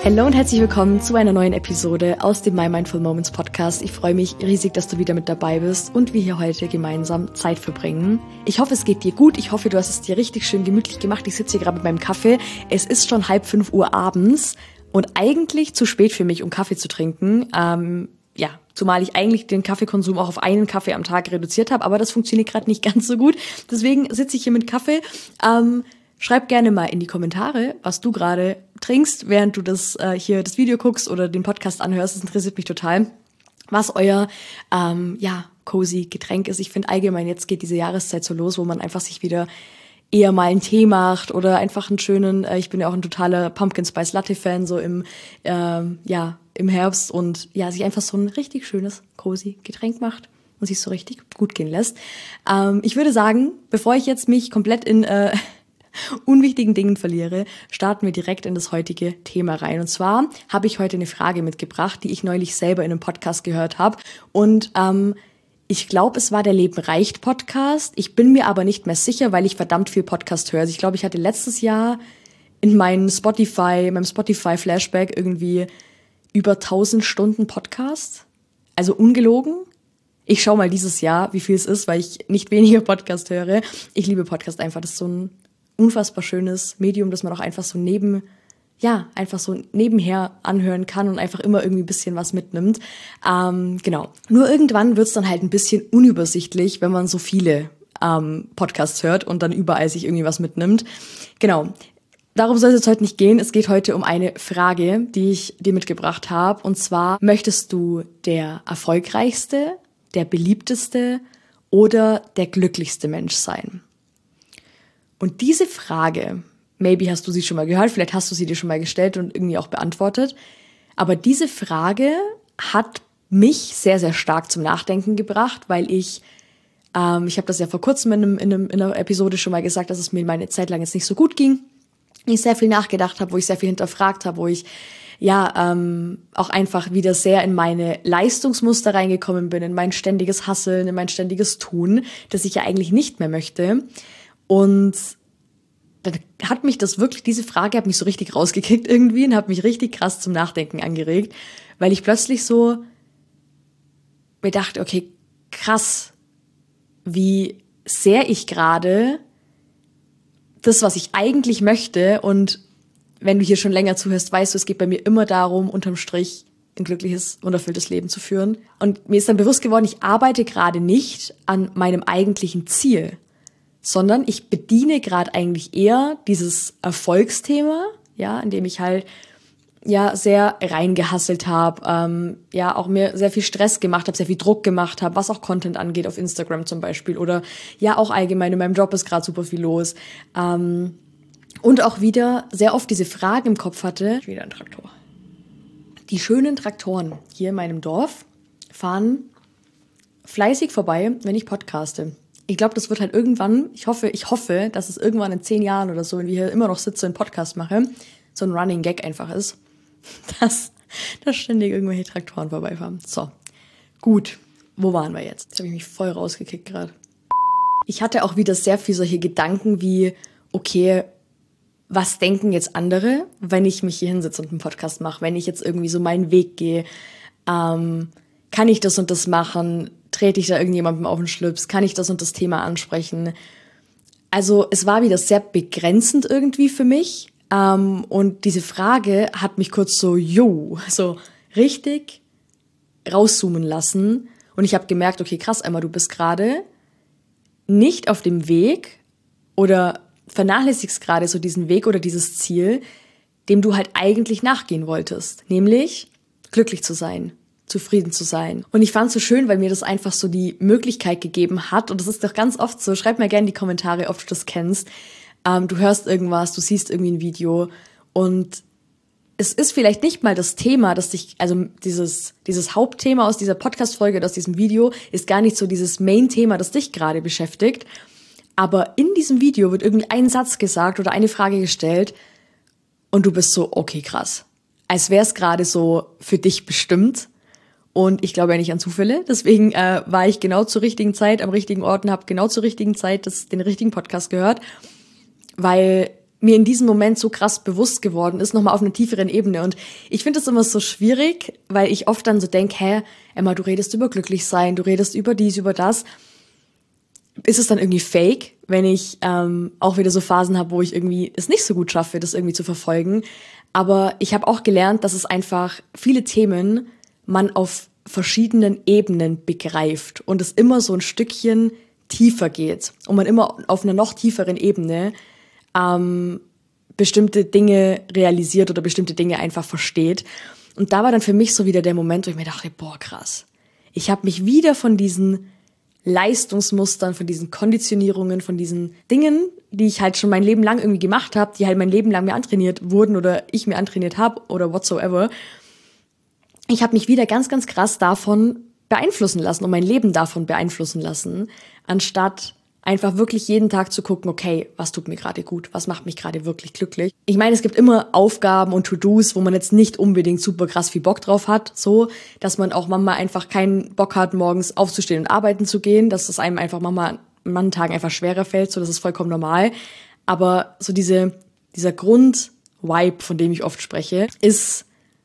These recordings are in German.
Hallo und herzlich willkommen zu einer neuen Episode aus dem My Mindful Moments Podcast. Ich freue mich riesig, dass du wieder mit dabei bist und wir hier heute gemeinsam Zeit verbringen. Ich hoffe, es geht dir gut. Ich hoffe, du hast es dir richtig schön gemütlich gemacht. Ich sitze hier gerade mit meinem Kaffee. Es ist schon 4:30 Uhr abends und eigentlich zu spät für mich, um Kaffee zu trinken. Zumal ich eigentlich den Kaffeekonsum auch auf einen Kaffee am Tag reduziert habe, aber das funktioniert gerade nicht ganz so gut. Deswegen sitze ich hier mit Kaffee. Schreib gerne mal in die Kommentare, was du gerade trinkst, während du das Video guckst oder den Podcast anhörst. Das interessiert mich total, was euer cozy Getränk ist. Ich finde allgemein, jetzt geht diese Jahreszeit so los, wo man einfach sich wieder eher mal einen Tee macht oder einfach einen schönen, ich bin ja auch ein totaler Pumpkin Spice Latte Fan, so im Herbst und ja, sich einfach so ein richtig schönes cozy Getränk macht und sich so richtig gut gehen lässt. Ich würde sagen, bevor ich jetzt mich komplett in unwichtigen Dingen verliere, starten wir direkt in das heutige Thema rein. Und zwar habe ich heute eine Frage mitgebracht, die ich neulich selber in einem Podcast gehört habe. Und ich glaube, es war der Leben reicht Podcast. Ich bin mir aber nicht mehr sicher, weil ich verdammt viel Podcast höre. Also ich glaube, ich hatte letztes Jahr in meinem Spotify-Flashback irgendwie über 1000 Stunden Podcast. Also ungelogen. Ich schaue mal dieses Jahr, wie viel es ist, weil ich nicht weniger Podcast höre. Ich liebe Podcast einfach. Das ist so ein unfassbar schönes Medium, das man auch einfach so nebenher anhören kann und einfach immer irgendwie ein bisschen was mitnimmt. Genau. Nur irgendwann wird's dann halt ein bisschen unübersichtlich, wenn man so viele Podcasts hört und dann überall sich irgendwie was mitnimmt. Genau. Darum soll es jetzt heute nicht gehen. Es geht heute um eine Frage, die ich dir mitgebracht habe. Und zwar, möchtest du der erfolgreichste, der beliebteste oder der glücklichste Mensch sein? Und diese Frage, maybe hast du sie schon mal gehört, vielleicht hast du sie dir schon mal gestellt und irgendwie auch beantwortet, aber diese Frage hat mich sehr, sehr stark zum Nachdenken gebracht, weil ich habe das ja vor kurzem in einer Episode schon mal gesagt, dass es mir meine Zeit lang jetzt nicht so gut ging, ich sehr viel nachgedacht habe, wo ich sehr viel hinterfragt habe, wo ich auch einfach wieder sehr in meine Leistungsmuster reingekommen bin, in mein ständiges Hasseln, in mein ständiges Tun, das ich ja eigentlich nicht mehr möchte. Und dann hat mich diese Frage hat mich so richtig rausgekickt irgendwie und hat mich richtig krass zum Nachdenken angeregt, weil ich plötzlich so mir dachte, okay, krass, wie sehr ich gerade das, was ich eigentlich möchte, und wenn du hier schon länger zuhörst, weißt du, es geht bei mir immer darum, unterm Strich ein glückliches und erfülltes Leben zu führen. Und mir ist dann bewusst geworden, ich arbeite gerade nicht an meinem eigentlichen Ziel, sondern ich bediene gerade eigentlich eher dieses Erfolgsthema, indem ich halt sehr reingehasselt habe, auch mir sehr viel Stress gemacht habe, sehr viel Druck gemacht habe, was auch Content angeht auf Instagram zum Beispiel oder auch allgemein in meinem Job ist gerade super viel los und auch wieder sehr oft diese Frage im Kopf hatte, wieder ein Traktor. Die schönen Traktoren hier in meinem Dorf fahren fleißig vorbei, wenn ich podcaste. Ich glaube, das wird halt irgendwann, ich hoffe, dass es irgendwann in 10 Jahren oder so, wenn wir hier immer noch sitze und einen Podcast mache, so ein Running Gag einfach ist, dass ständig irgendwelche Traktoren vorbeifahren. So, gut, wo waren wir jetzt? Jetzt habe ich mich voll rausgekickt gerade. Ich hatte auch wieder sehr viel solche Gedanken wie, okay, was denken jetzt andere, wenn ich mich hier hinsitze und einen Podcast mache, wenn ich jetzt irgendwie so meinen Weg gehe, kann ich das und das machen? Trete ich da irgendjemandem auf den Schlips? Kann ich das und das Thema ansprechen? Also es war wieder sehr begrenzend irgendwie für mich. Und diese Frage hat mich kurz so richtig rauszoomen lassen. Und ich habe gemerkt, okay, krass, Emma, du bist gerade nicht auf dem Weg oder vernachlässigst gerade so diesen Weg oder dieses Ziel, dem du halt eigentlich nachgehen wolltest. Nämlich glücklich zu sein, zufrieden zu sein. Und ich fand es so schön, weil mir das einfach so die Möglichkeit gegeben hat. Und das ist doch ganz oft so, schreib mir gerne in die Kommentare, ob du das kennst. Du hörst irgendwas, du siehst irgendwie ein Video und es ist vielleicht nicht mal das Thema, das dich, also dieses Hauptthema aus dieser Podcast-Folge, aus diesem Video, ist gar nicht so dieses Main-Thema, das dich gerade beschäftigt. Aber in diesem Video wird irgendwie ein Satz gesagt oder eine Frage gestellt und du bist so, okay, krass. Als wäre es gerade so für dich bestimmt. Und ich glaube ja nicht an Zufälle. Deswegen war ich genau zur richtigen Zeit am richtigen Ort und habe genau zur richtigen Zeit den richtigen Podcast gehört. Weil mir in diesem Moment so krass bewusst geworden ist, nochmal auf einer tieferen Ebene. Und ich finde das immer so schwierig, weil ich oft dann so denke, Emma, du redest über glücklich sein, du redest über dies, über das. Ist es dann irgendwie fake, wenn ich auch wieder so Phasen habe, wo ich irgendwie es nicht so gut schaffe, das irgendwie zu verfolgen. Aber ich habe auch gelernt, dass es einfach viele Themen man auf verschiedenen Ebenen begreift und es immer so ein Stückchen tiefer geht und man immer auf einer noch tieferen Ebene bestimmte Dinge realisiert oder bestimmte Dinge einfach versteht. Und da war dann für mich so wieder der Moment, wo ich mir dachte, boah, krass. Ich habe mich wieder von diesen Leistungsmustern, von diesen Konditionierungen, von diesen Dingen, die ich halt schon mein Leben lang irgendwie gemacht habe, die halt mein Leben lang mir antrainiert wurden oder ich mir antrainiert habe oder whatsoever. Ich habe mich wieder ganz, ganz krass davon beeinflussen lassen und mein Leben davon beeinflussen lassen, anstatt einfach wirklich jeden Tag zu gucken, okay, was tut mir gerade gut, was macht mich gerade wirklich glücklich. Ich meine, es gibt immer Aufgaben und To-Dos, wo man jetzt nicht unbedingt super krass viel Bock drauf hat, so, dass man auch manchmal einfach keinen Bock hat, morgens aufzustehen und arbeiten zu gehen, dass es einem einfach manchmal an manchen Tagen einfach schwerer fällt, so, das ist vollkommen normal. Aber so dieser Grund-Vibe, von dem ich oft spreche, ist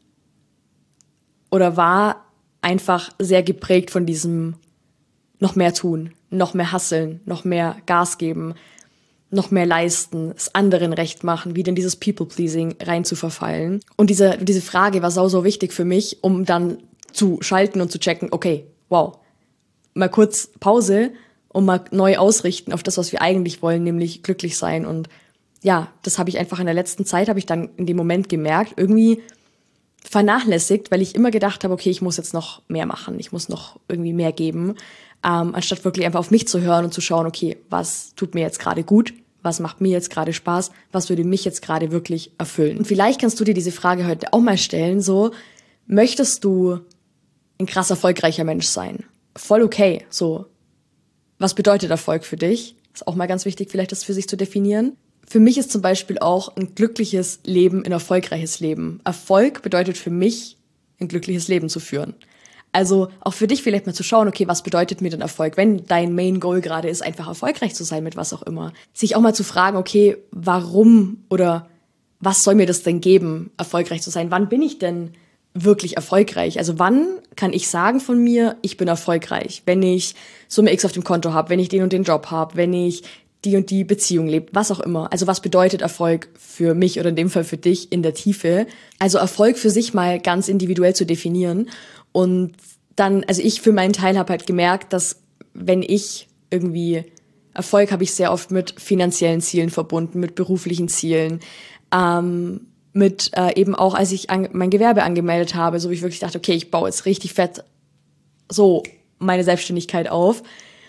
oder war einfach sehr geprägt von diesem noch mehr tun, noch mehr hustlen, noch mehr Gas geben, noch mehr leisten, es anderen recht machen, wieder in dieses People-Pleasing rein zu verfallen. Und diese Frage war so wichtig für mich, um dann zu schalten und zu checken, okay, wow, mal kurz Pause und mal neu ausrichten auf das, was wir eigentlich wollen, nämlich glücklich sein. Und ja, das habe ich einfach in der letzten Zeit, habe ich dann in dem Moment gemerkt, irgendwie vernachlässigt, weil ich immer gedacht habe, okay, ich muss jetzt noch mehr machen, ich muss noch irgendwie mehr geben, anstatt wirklich einfach auf mich zu hören und zu schauen, okay, was tut mir jetzt gerade gut, was macht mir jetzt gerade Spaß, was würde mich jetzt gerade wirklich erfüllen. Und vielleicht kannst du dir diese Frage heute auch mal stellen, so, möchtest du ein krass erfolgreicher Mensch sein? Voll okay, so, was bedeutet Erfolg für dich? Ist auch mal ganz wichtig, vielleicht das für sich zu definieren. Für mich ist zum Beispiel auch ein glückliches Leben ein erfolgreiches Leben. Erfolg bedeutet für mich, ein glückliches Leben zu führen. Also auch für dich vielleicht mal zu schauen, okay, was bedeutet mir denn Erfolg? Wenn dein Main Goal gerade ist, einfach erfolgreich zu sein mit was auch immer. Sich auch mal zu fragen, okay, warum oder was soll mir das denn geben, erfolgreich zu sein? Wann bin ich denn wirklich erfolgreich? Also wann kann ich sagen von mir, ich bin erfolgreich? Wenn ich Summe X auf dem Konto habe, wenn ich den und den Job habe, wenn ich die und die Beziehung lebt, was auch immer. Also was bedeutet Erfolg für mich oder in dem Fall für dich in der Tiefe? Also Erfolg für sich mal ganz individuell zu definieren. Und dann, also ich für meinen Teil habe halt gemerkt, dass wenn ich irgendwie Erfolg habe ich sehr oft mit finanziellen Zielen verbunden, mit beruflichen Zielen, mit eben auch, als ich mein Gewerbe angemeldet habe, so wie ich wirklich dachte, okay, ich baue jetzt richtig fett so meine Selbstständigkeit auf,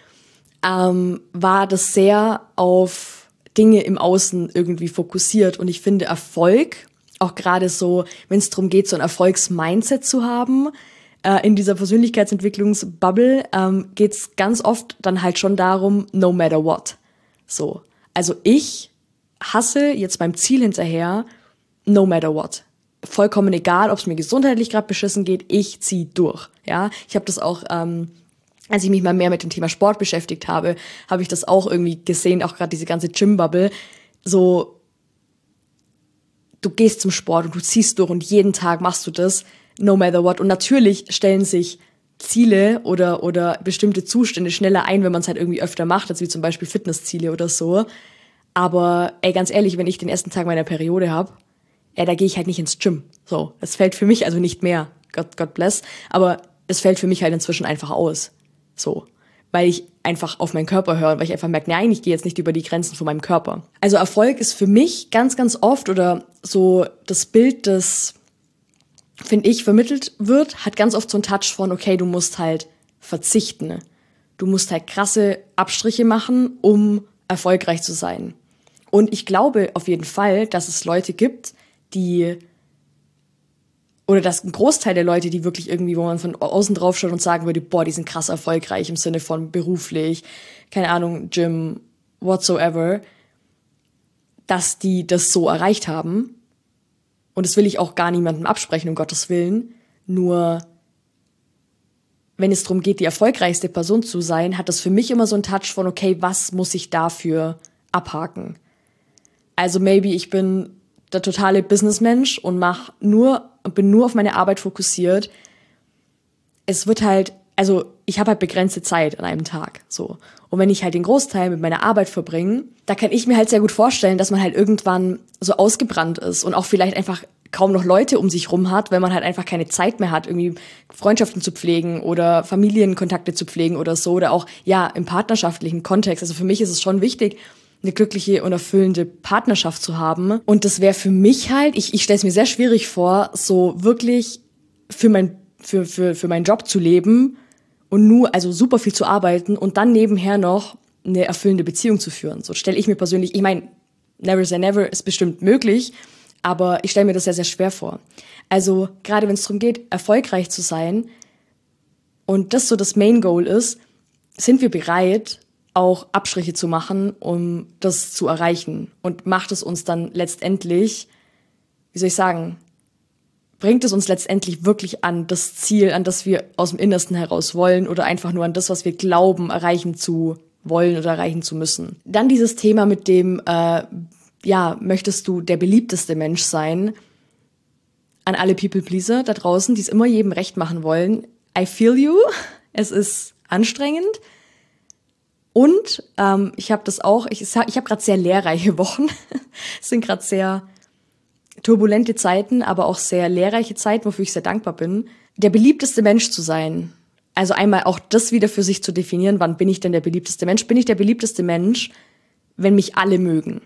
war das sehr auf Dinge im Außen irgendwie fokussiert. Und ich finde Erfolg, auch gerade so, wenn es darum geht, so ein Erfolgsmindset zu haben, in dieser Persönlichkeitsentwicklungsbubble geht es ganz oft dann halt schon darum, no matter what. So, also ich hasse jetzt beim Ziel hinterher, no matter what. Vollkommen egal, ob es mir gesundheitlich gerade beschissen geht, ich ziehe durch. Ja, ich habe das auch als ich mich mal mehr mit dem Thema Sport beschäftigt habe, habe ich das auch irgendwie gesehen, auch gerade diese ganze Gym-Bubble. So, du gehst zum Sport und du ziehst durch und jeden Tag machst du das, no matter what. Und natürlich stellen sich Ziele oder bestimmte Zustände schneller ein, wenn man es halt irgendwie öfter macht, als wie zum Beispiel Fitnessziele oder so. Aber ey, ganz ehrlich, wenn ich den ersten Tag meiner Periode habe, da gehe ich halt nicht ins Gym. So, es fällt für mich also nicht mehr, God bless, aber es fällt für mich halt inzwischen einfach aus. So, weil ich einfach auf meinen Körper höre, weil ich einfach merke, nein, ich gehe jetzt nicht über die Grenzen von meinem Körper. Also Erfolg ist für mich ganz, ganz oft oder so das Bild, das, finde ich, vermittelt wird, hat ganz oft so einen Touch von, okay, du musst halt verzichten. Du musst halt krasse Abstriche machen, um erfolgreich zu sein. Und ich glaube auf jeden Fall, dass es Leute gibt, die oder dass ein Großteil der Leute, die wirklich irgendwie, wo man von außen drauf schaut und sagen würde, boah, die sind krass erfolgreich im Sinne von beruflich, keine Ahnung, Gym, whatsoever, dass die das so erreicht haben. Und das will ich auch gar niemandem absprechen, um Gottes Willen. Nur, wenn es darum geht, die erfolgreichste Person zu sein, hat das für mich immer so einen Touch von, okay, was muss ich dafür abhaken? Also maybe ich bin der totale Businessmensch und bin nur auf meine Arbeit fokussiert. Es wird halt, also ich habe halt begrenzte Zeit an einem Tag, so. Und wenn ich halt den Großteil mit meiner Arbeit verbringe, da kann ich mir halt sehr gut vorstellen, dass man halt irgendwann so ausgebrannt ist und auch vielleicht einfach kaum noch Leute um sich rum hat, weil man halt einfach keine Zeit mehr hat, irgendwie Freundschaften zu pflegen oder Familienkontakte zu pflegen oder so, oder auch, ja, im partnerschaftlichen Kontext. Also für mich ist es schon wichtig, eine glückliche und erfüllende Partnerschaft zu haben. Und das wäre für mich halt, ich stelle es mir sehr schwierig vor, so wirklich für meinen Job zu leben und also super viel zu arbeiten und dann nebenher noch eine erfüllende Beziehung zu führen. So stelle ich mir persönlich, ich meine, never say never ist bestimmt möglich, aber ich stelle mir das sehr, sehr schwer vor. Also gerade wenn es darum geht, erfolgreich zu sein und das so das Main Goal ist, sind wir bereit, auch Abstriche zu machen, um das zu erreichen. Und macht es uns dann letztendlich, wie soll ich sagen, bringt es uns letztendlich wirklich an das Ziel, an das wir aus dem Innersten heraus wollen oder einfach nur an das, was wir glauben, erreichen zu wollen oder erreichen zu müssen. Dann dieses Thema mit dem, möchtest du der beliebteste Mensch sein? An alle People-Pleaser da draußen, die es immer jedem recht machen wollen. I feel you. Es ist anstrengend. Und ich habe das auch, ich habe gerade sehr lehrreiche Wochen. Es sind gerade sehr turbulente Zeiten, aber auch sehr lehrreiche Zeiten, wofür ich sehr dankbar bin. Der beliebteste Mensch zu sein. Also einmal auch das wieder für sich zu definieren, wann bin ich denn der beliebteste Mensch? Bin ich der beliebteste Mensch, wenn mich alle mögen?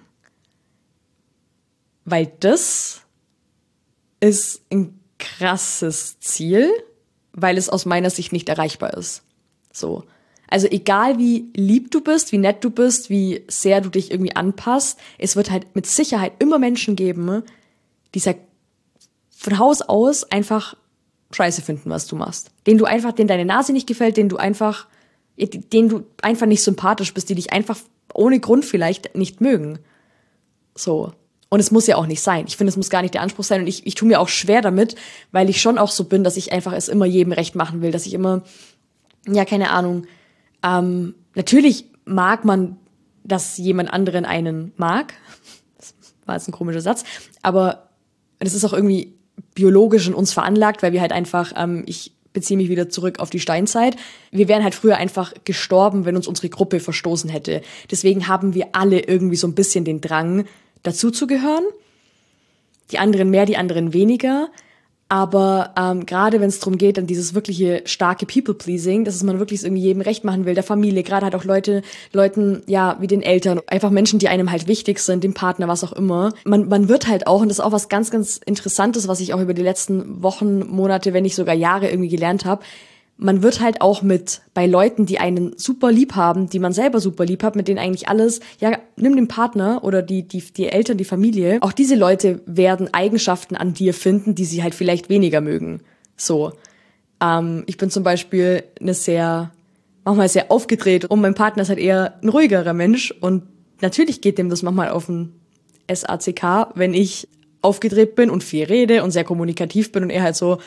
Weil das ist ein krasses Ziel, weil es aus meiner Sicht nicht erreichbar ist. So. Also egal wie lieb du bist, wie nett du bist, wie sehr du dich irgendwie anpasst, es wird halt mit Sicherheit immer Menschen geben, die von Haus aus einfach Scheiße finden, was du machst. Denen deine Nase nicht gefällt, denen du einfach nicht sympathisch bist, die dich einfach ohne Grund vielleicht nicht mögen. So. Und es muss ja auch nicht sein. Ich finde, es muss gar nicht der Anspruch sein. Und ich tue mir auch schwer damit, weil ich schon auch so bin, dass ich einfach es immer jedem recht machen will, dass ich immer, ja, keine Ahnung, natürlich mag man, dass jemand anderen einen mag. Das war jetzt ein komischer Satz. Aber das ist auch irgendwie biologisch in uns veranlagt, weil wir halt einfach, ich beziehe mich wieder zurück auf die Steinzeit, wir wären halt früher einfach gestorben, wenn uns unsere Gruppe verstoßen hätte. Deswegen haben wir alle irgendwie so ein bisschen den Drang, dazuzugehören. Die anderen mehr, die anderen weniger. Aber gerade wenn es darum geht, dann dieses wirkliche starke People-Pleasing, dass man wirklich irgendwie jedem recht machen will, der Familie, gerade halt auch Leuten, ja, wie den Eltern, einfach Menschen, die einem halt wichtig sind, dem Partner, was auch immer. Man wird halt auch, und das ist auch was ganz, ganz Interessantes, was ich auch über die letzten Wochen, Monate, wenn nicht sogar Jahre irgendwie gelernt habe, man wird halt auch bei Leuten, die einen super lieb haben, die man selber super lieb hat, mit denen eigentlich alles, ja, nimm den Partner oder die Eltern, die Familie, auch diese Leute werden Eigenschaften an dir finden, die sie halt vielleicht weniger mögen. So. Ich bin zum Beispiel manchmal sehr aufgedreht und mein Partner ist halt eher ein ruhigerer Mensch und natürlich geht dem das manchmal auf den SACK, wenn ich aufgedreht bin und viel rede und sehr kommunikativ bin und er halt so,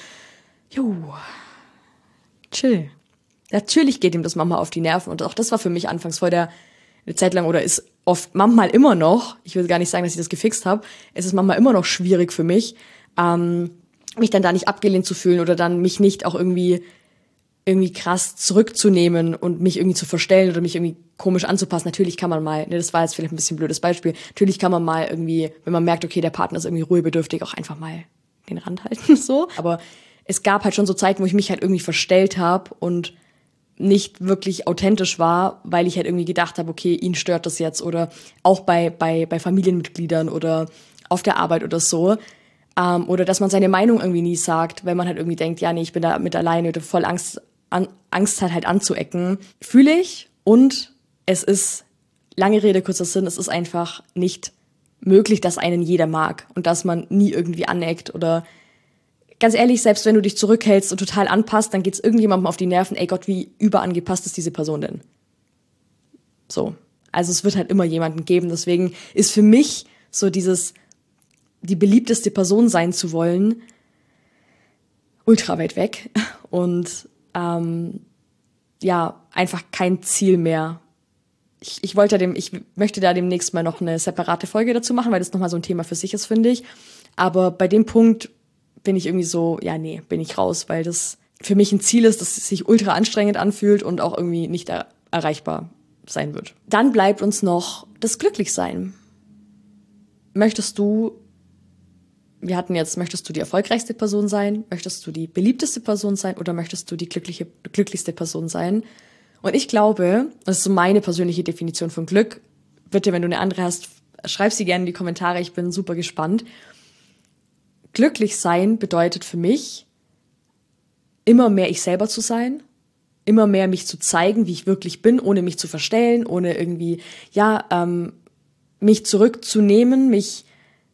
chill. Natürlich geht ihm das manchmal auf die Nerven und auch das war für mich anfangs voll eine Zeit lang oder ist oft manchmal immer noch, ich will gar nicht sagen, dass ich das gefixt habe, es ist manchmal immer noch schwierig für mich, mich dann da nicht abgelehnt zu fühlen oder dann mich nicht auch irgendwie krass zurückzunehmen und mich irgendwie zu verstellen oder mich irgendwie komisch anzupassen. Natürlich kann man mal, das war jetzt vielleicht ein bisschen ein blödes Beispiel, natürlich kann man mal irgendwie, wenn man merkt, okay, der Partner ist irgendwie ruhebedürftig, auch einfach mal den Rand halten, so. Aber es gab halt schon so Zeiten, wo ich mich halt irgendwie verstellt habe und nicht wirklich authentisch war, weil ich halt irgendwie gedacht habe, okay, ihn stört das jetzt oder auch bei Familienmitgliedern oder auf der Arbeit oder so. Oder dass man seine Meinung irgendwie nie sagt, weil man halt irgendwie denkt, ja, nee, ich bin da mit alleine oder voll Angst hat halt anzuecken. Fühle ich und es ist, lange Rede, kurzer Sinn, es ist einfach nicht möglich, dass einen jeder mag und dass man nie irgendwie aneckt oder ganz ehrlich, selbst wenn du dich zurückhältst und total anpasst, dann geht's irgendjemandem auf die Nerven, ey Gott, wie überangepasst ist diese Person denn? So. Also es wird halt immer jemanden geben. Deswegen ist für mich so die beliebteste Person sein zu wollen, ultra weit weg. Und einfach kein Ziel mehr ich möchte da demnächst mal noch eine separate Folge dazu machen, weil das nochmal so ein Thema für sich ist, finde ich. Aber bei dem Punkt bin ich irgendwie so, ja, nee, bin ich raus, weil das für mich ein Ziel ist, das sich ultra anstrengend anfühlt und auch irgendwie nicht erreichbar sein wird. Dann bleibt uns noch das Glücklichsein. Möchtest du die erfolgreichste Person sein? Möchtest du die beliebteste Person sein? Oder möchtest du die glücklichste Person sein? Und ich glaube, das ist so meine persönliche Definition von Glück. Bitte, wenn du eine andere hast, schreib sie gerne in die Kommentare. Ich bin super gespannt. Glücklich sein bedeutet für mich, immer mehr ich selber zu sein, immer mehr mich zu zeigen, wie ich wirklich bin, ohne mich zu verstellen, ohne irgendwie, mich zurückzunehmen, mich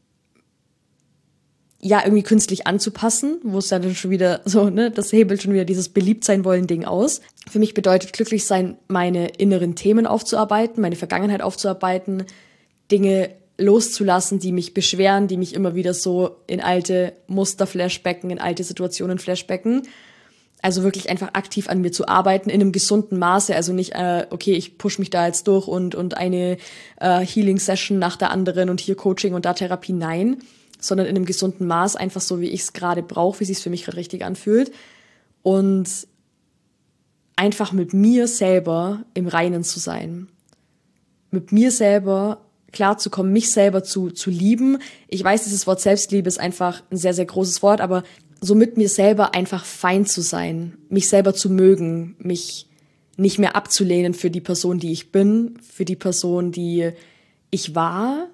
irgendwie künstlich anzupassen, wo es dann schon wieder so, das hebelt schon wieder dieses Beliebtsein-wollen-Ding aus. Für mich bedeutet glücklich sein, meine inneren Themen aufzuarbeiten, meine Vergangenheit aufzuarbeiten, Dinge loszulassen, die mich beschweren, die mich immer wieder so in alte Muster flashbacken, in alte Situationen flashbacken. Also wirklich einfach aktiv an mir zu arbeiten, in einem gesunden Maße. Also nicht, okay, ich push mich da jetzt durch und eine Healing-Session nach der anderen und hier Coaching und da Therapie, nein. Sondern in einem gesunden Maß, einfach so, wie ich es gerade brauche, wie es sich für mich gerade richtig anfühlt. Und einfach mit mir selber im Reinen zu sein. Mit mir selber klarzukommen, mich selber zu lieben. Ich weiß, dieses Wort Selbstliebe ist einfach ein sehr, sehr großes Wort, aber so mit mir selber einfach fein zu sein, mich selber zu mögen, mich nicht mehr abzulehnen für die Person, die ich bin, für die Person, die ich war,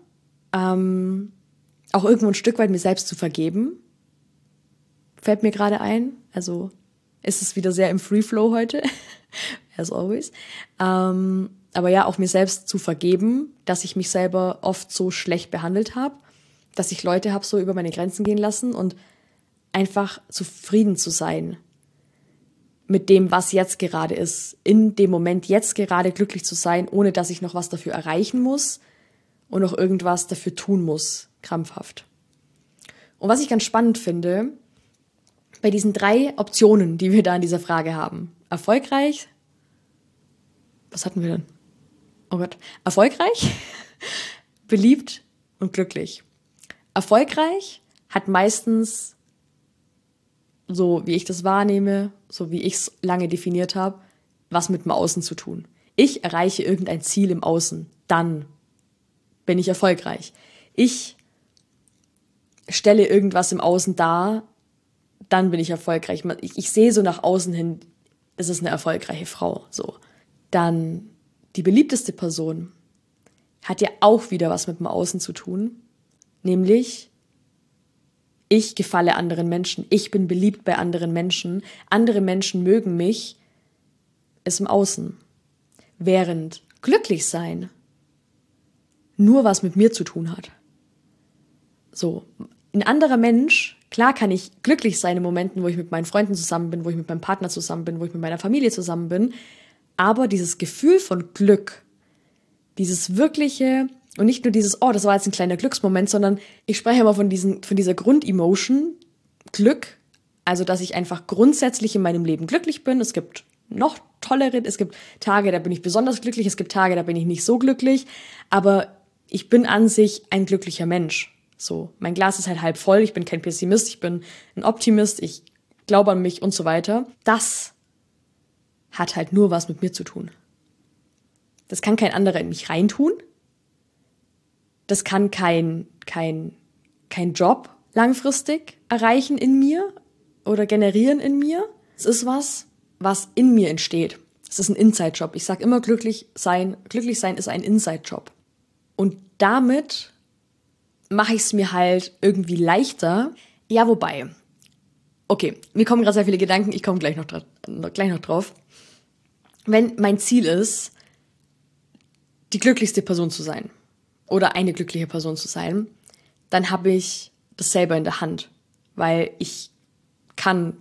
auch irgendwo ein Stück weit mir selbst zu vergeben, fällt mir gerade ein. Also ist es wieder sehr im Free Flow heute, as always. Aber ja, auch mir selbst zu vergeben, dass ich mich selber oft so schlecht behandelt habe, dass ich Leute habe so über meine Grenzen gehen lassen und einfach zufrieden zu sein mit dem, was jetzt gerade ist. In dem Moment jetzt gerade glücklich zu sein, ohne dass ich noch was dafür erreichen muss und noch irgendwas dafür tun muss, krampfhaft. Und was ich ganz spannend finde, bei diesen 3 Optionen, die wir da in dieser Frage haben. Erfolgreich, was hatten wir denn? Oh Gott. Erfolgreich, beliebt und glücklich. Erfolgreich hat meistens, so wie ich das wahrnehme, so wie ich es lange definiert habe, was mit dem Außen zu tun. Ich erreiche irgendein Ziel im Außen, dann bin ich erfolgreich. Ich stelle irgendwas im Außen dar, dann bin ich erfolgreich. Ich sehe so nach außen hin, es ist eine erfolgreiche Frau. So. Dann die beliebteste Person hat ja auch wieder was mit dem Außen zu tun, nämlich ich gefalle anderen Menschen, ich bin beliebt bei anderen Menschen, andere Menschen mögen mich, ist im Außen. Während glücklich sein nur was mit mir zu tun hat. So, ein anderer Mensch, klar kann ich glücklich sein in Momenten, wo ich mit meinen Freunden zusammen bin, wo ich mit meinem Partner zusammen bin, wo ich mit meiner Familie zusammen bin, aber dieses Gefühl von Glück, dieses wirkliche, und nicht nur dieses, oh, das war jetzt ein kleiner Glücksmoment, sondern ich spreche immer von dieser Grundemotion, Glück, also dass ich einfach grundsätzlich in meinem Leben glücklich bin. Es gibt noch tollere, es gibt Tage, da bin ich besonders glücklich, es gibt Tage, da bin ich nicht so glücklich, aber ich bin an sich ein glücklicher Mensch. So, mein Glas ist halt halb voll, ich bin kein Pessimist, ich bin ein Optimist, ich glaube an mich und so weiter. Das hat halt nur was mit mir zu tun. Das kann kein anderer in mich reintun. Das kann kein Job langfristig erreichen in mir oder generieren in mir. Es ist was in mir entsteht. Es ist ein Inside-Job. Ich sage immer, glücklich sein ist ein Inside-Job. Und damit mache ich es mir halt irgendwie leichter. Ja, wobei. Okay, mir kommen gerade sehr viele Gedanken, ich komme gleich noch drauf. Wenn mein Ziel ist, die glücklichste Person zu sein oder eine glückliche Person zu sein, dann habe ich das selber in der Hand, weil ich kann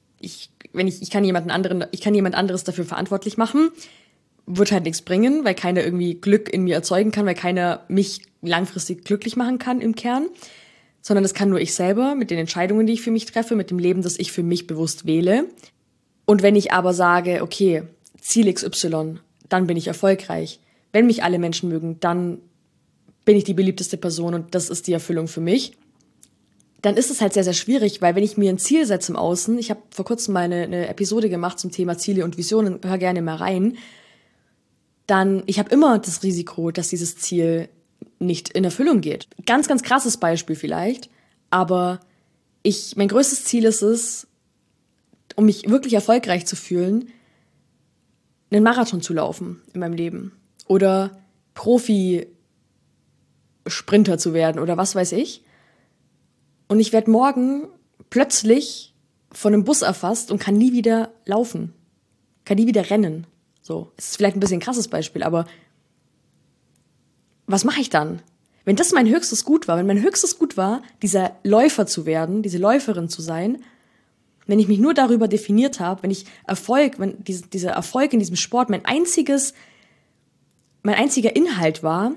jemand anderes dafür verantwortlich machen, wird halt nichts bringen, weil keiner irgendwie Glück in mir erzeugen kann, weil keiner mich langfristig glücklich machen kann im Kern, sondern das kann nur ich selber mit den Entscheidungen, die ich für mich treffe, mit dem Leben, das ich für mich bewusst wähle. Und wenn ich aber sage, okay, Ziel XY, dann bin ich erfolgreich, wenn mich alle Menschen mögen, dann bin ich die beliebteste Person und das ist die Erfüllung für mich. Dann ist es halt sehr, sehr schwierig, weil wenn ich mir ein Ziel setze im Außen, ich habe vor kurzem mal eine Episode gemacht zum Thema Ziele und Visionen, hör gerne mal rein, dann, ich habe immer das Risiko, dass dieses Ziel nicht in Erfüllung geht. Ganz, ganz krasses Beispiel vielleicht, aber mein größtes Ziel ist es, um mich wirklich erfolgreich zu fühlen, einen Marathon zu laufen in meinem Leben oder Profi-Sprinter zu werden oder was weiß ich. Und ich werde morgen plötzlich von einem Bus erfasst und kann nie wieder laufen, kann nie wieder rennen. So, es ist vielleicht ein bisschen ein krasses Beispiel, aber was mache ich dann? Wenn das mein höchstes Gut war, wenn mein höchstes Gut war, dieser Läufer zu werden, diese Läuferin zu sein, wenn ich mich nur darüber definiert habe, wenn dieser Erfolg in diesem Sport mein einziger Inhalt war,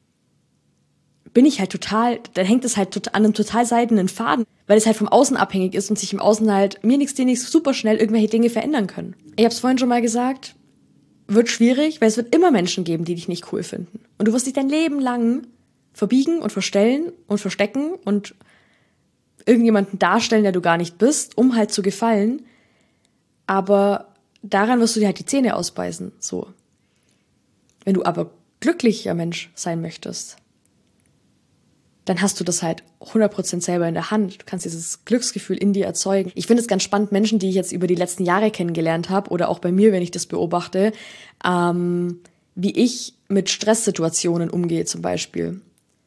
bin ich halt dann hängt es halt an einem total seidenen Faden, weil es halt vom Außen abhängig ist und sich im Außen halt mir nichts, dir nichts super schnell irgendwelche Dinge verändern können. Ich habe es vorhin schon mal gesagt, wird schwierig, weil es wird immer Menschen geben, die dich nicht cool finden. Und du wirst dich dein Leben lang verbiegen und verstellen und verstecken und irgendjemanden darstellen, der du gar nicht bist, um halt zu gefallen. Aber daran wirst du dir halt die Zähne ausbeißen, so. Wenn du aber glücklicher Mensch sein möchtest, dann hast du das halt 100% selber in der Hand. Du kannst dieses Glücksgefühl in dir erzeugen. Ich finde es ganz spannend, Menschen, die ich jetzt über die letzten Jahre kennengelernt habe oder auch bei mir, wenn ich das beobachte, wie ich mit Stresssituationen umgehe zum Beispiel.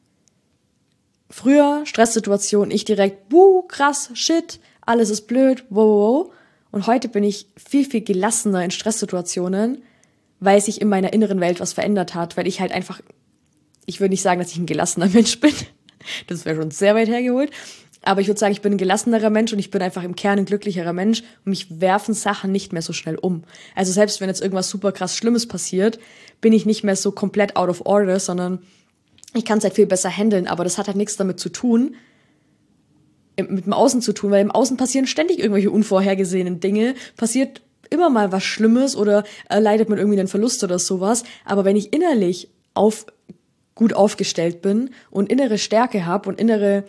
Früher, Stresssituation, ich direkt, krass, shit, alles ist blöd, wow. Und heute bin ich viel, viel gelassener in Stresssituationen, weil sich in meiner inneren Welt was verändert hat, weil ich halt einfach, ich würde nicht sagen, dass ich ein gelassener Mensch bin, das wäre schon sehr weit hergeholt, aber ich würde sagen, ich bin ein gelassenerer Mensch und ich bin einfach im Kern ein glücklicherer Mensch und mich werfen Sachen nicht mehr so schnell um. Also selbst wenn jetzt irgendwas super krass Schlimmes passiert, bin ich nicht mehr so komplett out of order, sondern ich kann es halt viel besser handeln, aber das hat halt nichts damit zu tun, mit dem Außen zu tun, weil im Außen passieren ständig irgendwelche unvorhergesehenen Dinge, passiert immer mal was Schlimmes oder leidet man irgendwie einen Verlust oder sowas, aber wenn ich innerlich gut aufgestellt bin und innere Stärke habe und innere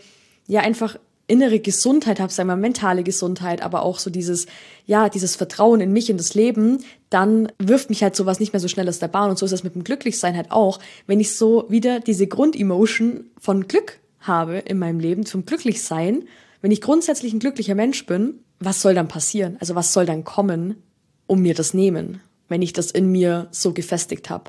Gesundheit habe, sagen wir mal mentale Gesundheit, aber auch so dieses Vertrauen in mich, in das Leben, dann wirft mich halt sowas nicht mehr so schnell aus der Bahn. Und so ist das mit dem Glücklichsein halt auch. Wenn ich so wieder diese Grundemotion von Glück habe in meinem Leben, vom Glücklichsein, wenn ich grundsätzlich ein glücklicher Mensch bin, was soll dann passieren? Also was soll dann kommen, um mir das nehmen, wenn ich das in mir so gefestigt habe?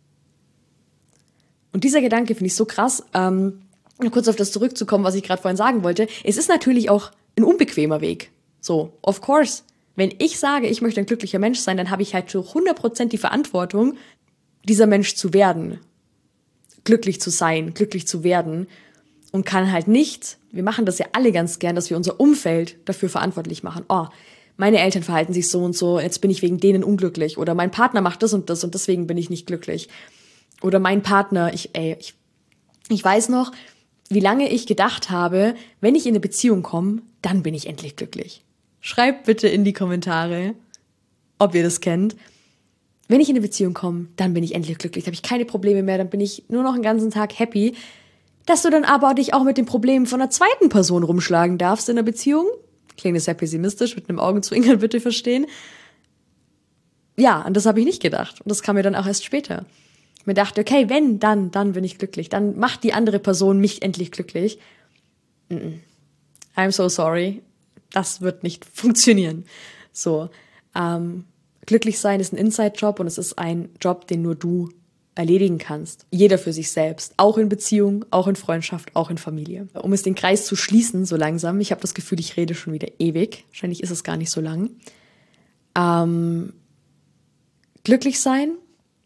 Und dieser Gedanke finde ich so krass, nur kurz auf das zurückzukommen, was ich gerade vorhin sagen wollte. Es ist natürlich auch ein unbequemer Weg. So, of course. Wenn ich sage, ich möchte ein glücklicher Mensch sein, dann habe ich halt zu 100% die Verantwortung, dieser Mensch zu werden. Glücklich zu sein, glücklich zu werden. Und kann halt nicht, wir machen das ja alle ganz gern, dass wir unser Umfeld dafür verantwortlich machen. Oh, meine Eltern verhalten sich so und so, jetzt bin ich wegen denen unglücklich. Oder mein Partner macht das und deswegen bin ich nicht glücklich. Oder mein Partner, ich weiß noch, wie lange ich gedacht habe, wenn ich in eine Beziehung komme, dann bin ich endlich glücklich. Schreibt bitte in die Kommentare, ob ihr das kennt. Wenn ich in eine Beziehung komme, dann bin ich endlich glücklich. Da habe ich keine Probleme mehr, dann bin ich nur noch den ganzen Tag happy. Dass du dann aber dich auch mit den Problemen von einer zweiten Person rumschlagen darfst in einer Beziehung. Klingt sehr pessimistisch, mit einem Augenzwinkern bitte verstehen. Ja, an das habe ich nicht gedacht. Und das kam mir dann auch erst später. Ich mir dachte, okay, wenn, dann bin ich glücklich. Dann macht die andere Person mich endlich glücklich. I'm so sorry. Das wird nicht funktionieren. So, glücklich sein ist ein Inside-Job und es ist ein Job, den nur du erledigen kannst. Jeder für sich selbst. Auch in Beziehung, auch in Freundschaft, auch in Familie. Um es den Kreis zu schließen, so langsam. Ich habe das Gefühl, ich rede schon wieder ewig. Wahrscheinlich ist es gar nicht so lang. Glücklich sein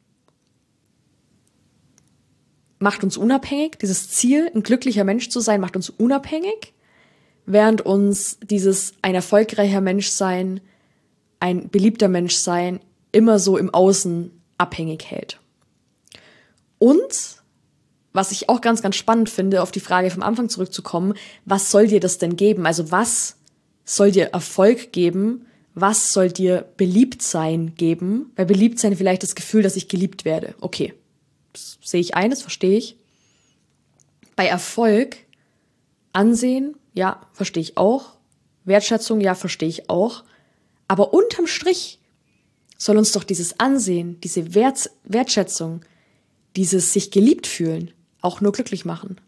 macht uns unabhängig. Dieses Ziel, ein glücklicher Mensch zu sein, macht uns unabhängig. Während uns ein erfolgreicher Mensch sein, ein beliebter Mensch sein, immer so im Außen abhängig hält. Und, was ich auch ganz, ganz spannend finde, auf die Frage vom Anfang zurückzukommen, was soll dir das denn geben? Also was soll dir Erfolg geben? Was soll dir Beliebtsein geben? Bei Beliebtsein vielleicht das Gefühl, dass ich geliebt werde. Okay, das sehe ich ein, das verstehe ich. Bei Erfolg, Ansehen, ja, verstehe ich auch. Wertschätzung, ja, verstehe ich auch. Aber unterm Strich soll uns doch dieses Ansehen, diese Wertschätzung, dieses sich geliebt fühlen, auch nur glücklich machen.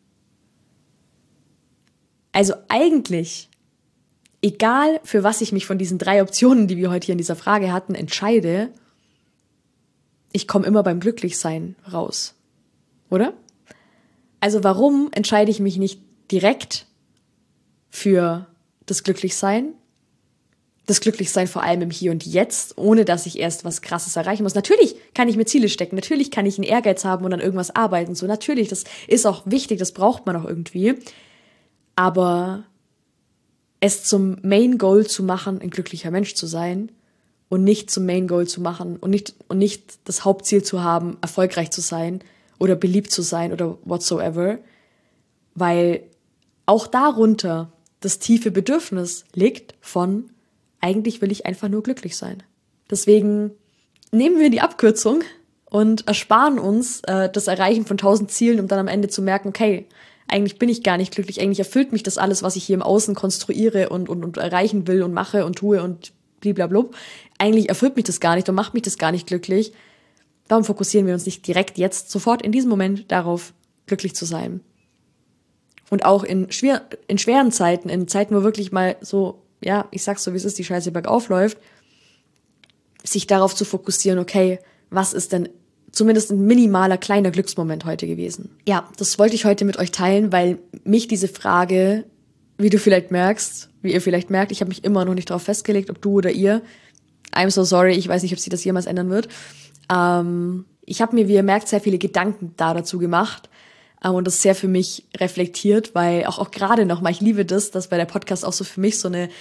Also eigentlich, egal für was ich mich von diesen 3 Optionen, die wir heute hier in dieser Frage hatten, entscheide, ich komme immer beim Glücklichsein raus. Oder? Also warum entscheide ich mich nicht direkt für das Glücklichsein? Das Glücklichsein vor allem im Hier und Jetzt, ohne dass ich erst was Krasses erreichen muss. Natürlich kann ich mir Ziele stecken, natürlich kann ich einen Ehrgeiz haben und an irgendwas arbeiten. So, natürlich, das ist auch wichtig, das braucht man auch irgendwie. Aber es zum Main Goal zu machen, ein glücklicher Mensch zu sein und nicht zum Main Goal zu machen und nicht das Hauptziel zu haben, erfolgreich zu sein oder beliebt zu sein oder whatsoever, weil auch darunter das tiefe Bedürfnis liegt von, eigentlich will ich einfach nur glücklich sein. Deswegen nehmen wir die Abkürzung und ersparen uns das Erreichen von 1000 Zielen, um dann am Ende zu merken, okay, eigentlich bin ich gar nicht glücklich, eigentlich erfüllt mich das alles, was ich hier im Außen konstruiere und erreichen will und mache und tue und bliblablub. Eigentlich erfüllt mich das gar nicht und macht mich das gar nicht glücklich. Warum fokussieren wir uns nicht direkt jetzt, sofort in diesem Moment darauf, glücklich zu sein? Und auch in schweren Zeiten, in Zeiten, wo wirklich mal so, ja, ich sag's so, wie es ist, die Scheiße bergauf läuft, sich darauf zu fokussieren, okay, was ist denn zumindest ein minimaler, kleiner Glücksmoment heute gewesen? Ja, das wollte ich heute mit euch teilen, weil mich diese Frage, wie ihr vielleicht merkt, ich habe mich immer noch nicht darauf festgelegt, ob du oder ihr. I'm so sorry, ich weiß nicht, ob sich das jemals ändern wird. Ich habe mir, wie ihr merkt, sehr viele Gedanken dazu gemacht und das sehr für mich reflektiert, weil auch gerade nochmal, ich liebe das, dass bei der Podcast auch so für mich so eine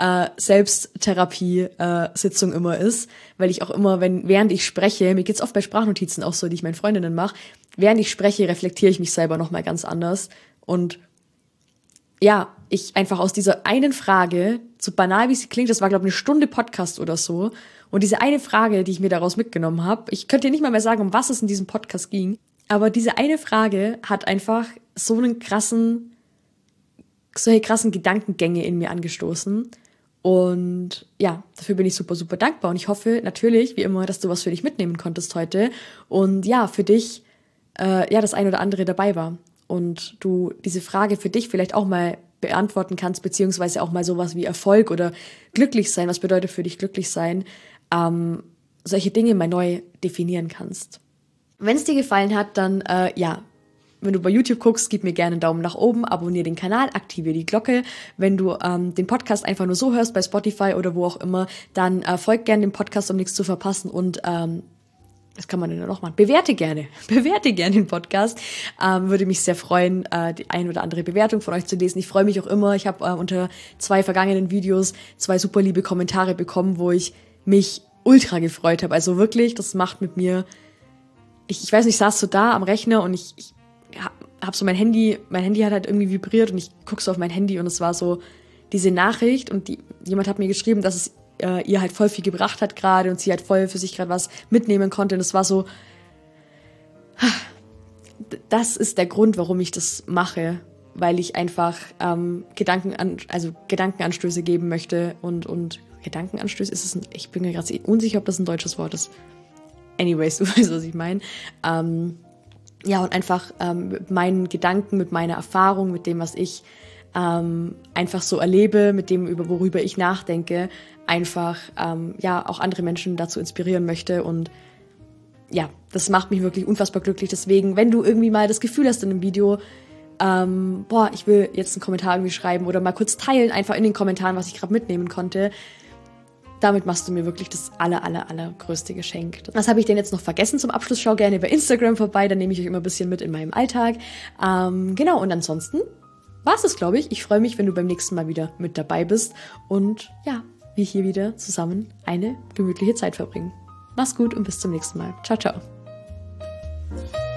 Selbsttherapie-Sitzung immer ist, weil ich auch immer, während ich spreche, mir geht's oft bei Sprachnotizen auch so, die ich meinen Freundinnen mache, während ich spreche, reflektiere ich mich selber nochmal ganz anders und ja, ich einfach aus dieser einen Frage, so banal wie sie klingt, das war, glaube ich, 1 Stunde Podcast oder so, und diese eine Frage, die ich mir daraus mitgenommen habe, ich könnte dir nicht mal mehr sagen, um was es in diesem Podcast ging, aber diese eine Frage hat einfach solche krassen Gedankengänge in mir angestoßen. Und ja, dafür bin ich super, super dankbar. Und ich hoffe natürlich, wie immer, dass du was für dich mitnehmen konntest heute. Und ja, für dich das ein oder andere dabei war. Und du diese Frage für dich vielleicht auch mal beantworten kannst, beziehungsweise auch mal sowas wie Erfolg oder glücklich sein, was bedeutet für dich glücklich sein, solche Dinge mal neu definieren kannst. Wenn es dir gefallen hat, dann wenn du bei YouTube guckst, gib mir gerne einen Daumen nach oben, abonniere den Kanal, aktiviere die Glocke. Wenn du den Podcast einfach nur so hörst, bei Spotify oder wo auch immer, dann folg gerne dem Podcast, um nichts zu verpassen. Und was kann man denn noch machen? Bewerte gerne den Podcast. Würde mich sehr freuen, die ein oder andere Bewertung von euch zu lesen. Ich freue mich auch immer. Ich habe unter 2 vergangenen Videos 2 super liebe Kommentare bekommen, wo ich mich ultra gefreut habe. Also wirklich, das macht mit mir... Ich weiß nicht, ich saß so da am Rechner und ich habe so mein Handy hat halt irgendwie vibriert und ich gucke so auf mein Handy und es war so diese Nachricht und jemand hat mir geschrieben, dass es ihr halt voll viel gebracht hat gerade und sie halt voll für sich gerade was mitnehmen konnte und es war so, das ist der Grund, warum ich das mache, weil ich einfach Gedankenanstöße geben möchte und Gedankenanstöße ich bin mir gerade unsicher, ob das ein deutsches Wort ist. Anyways, du weißt, was ich meine. Und einfach mit meinen Gedanken, mit meiner Erfahrung, mit dem, was ich einfach so erlebe, mit dem, worüber ich nachdenke, einfach auch andere Menschen dazu inspirieren möchte. Und ja, das macht mich wirklich unfassbar glücklich. Deswegen, wenn du irgendwie mal das Gefühl hast in einem Video, ich will jetzt einen Kommentar irgendwie schreiben oder mal kurz teilen, einfach in den Kommentaren, was ich gerade mitnehmen konnte, damit machst du mir wirklich das allergrößte Geschenk. Was habe ich denn jetzt noch vergessen zum Abschluss? Schau gerne bei Instagram vorbei, da nehme ich euch immer ein bisschen mit in meinem Alltag. Und ansonsten war es das, glaube ich. Ich freue mich, wenn du beim nächsten Mal wieder mit dabei bist und ja, wir hier wieder zusammen eine gemütliche Zeit verbringen. Mach's gut und bis zum nächsten Mal. Ciao, ciao.